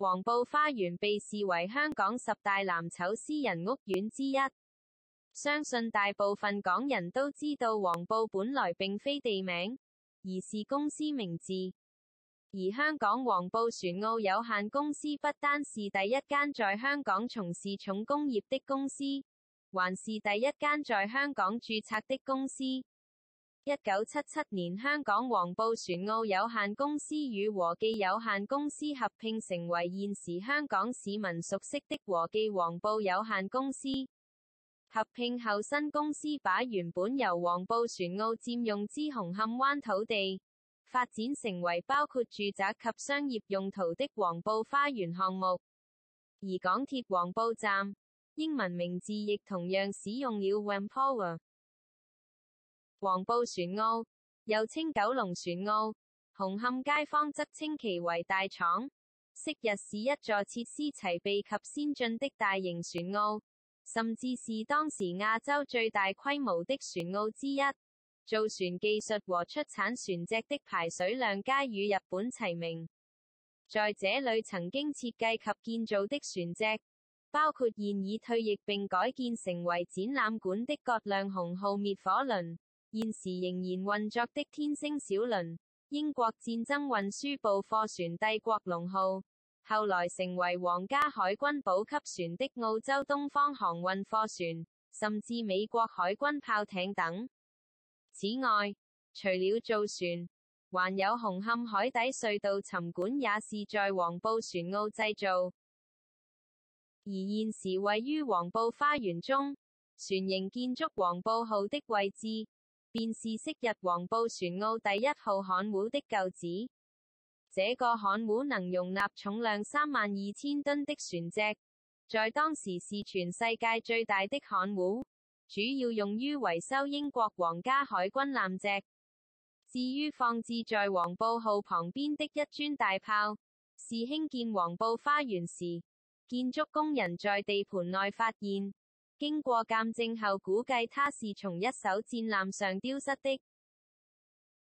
黃埔花園被視為香港10大藍籌私人屋苑之一。相信大部分港人都知道黃埔本來並非地名，而是公司名字。而香港黃埔船澳有限公司不單是第一間在香港從事重工業的公司，還是第一間在香港註冊的公司。1977年，香港黃埔船澳有限公司與和記有限公司合併成為現時香港市民熟悉的和記黃埔有限公司。合併後，新公司把原本由黃埔船澳佔用之紅磡灣土地，發展成為包括住宅及商業用途的黃埔花園項目。而港鐵黃埔站，英文名字亦同樣使用了 Whampoa。黃埔船澳，又稱九龍船澳，紅磡街坊則稱其為大廠，昔日是一座設施齊備及先進的大型船澳，甚至是當時亞洲最大規模的船澳之一。造船技術和出產船隻的排水量皆與日本齊名。在這裏曾經設計及建造的船隻，包括現已退役並改建成為展覽館的葛量洪號滅火輪，現時仍然運作的天星小輪，英國戰爭運輸部貨船帝國龍號，後來成為皇家海軍補給船的澳洲東方航運貨船，甚至美國海軍炮艇等。此外，除了造船，還有紅磡海底隧道沉管也是在黃埔船澳製造。而現時位於黃埔花園中，船型建築黃埔號的位置，便是昔日黃埔船澳第一號焊塢的舊址。這個焊塢能容納重量32,000噸的船隻，在當時是全世界最大的焊塢，主要用於維修英國皇家海軍艦隻。至於放置在黃埔號旁邊的一尊大炮，是興建黃埔花園時，建築工人在地盤內發現，經過鑑證後估計它是從一艘戰艦上丟失的。